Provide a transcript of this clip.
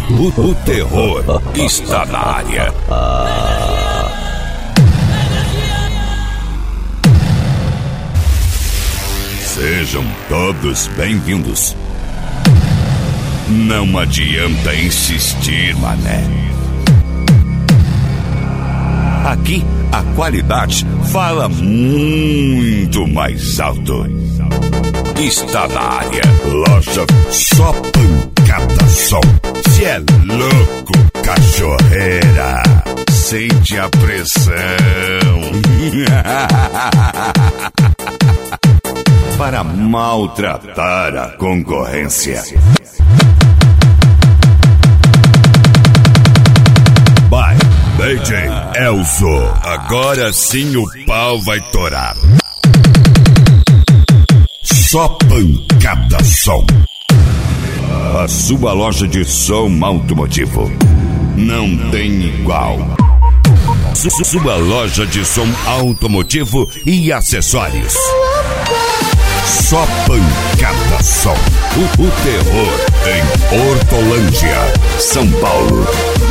O terror está na área. Sejam todos bem-vindos. Não adianta insistir, mané. Aqui a qualidade fala muito mais alto. Está na área. Loja Só Pancada Som. Cê é louco, cachorreira. Sente a pressão. Para maltratar a concorrência. Vai, DJ Elzo. Agora sim o pau vai torar. Só Pancada Som. A sua loja de som automotivo. Não tem igual. Sua loja de som automotivo e acessórios. Só Pancada Som. O terror em Hortolândia, São Paulo.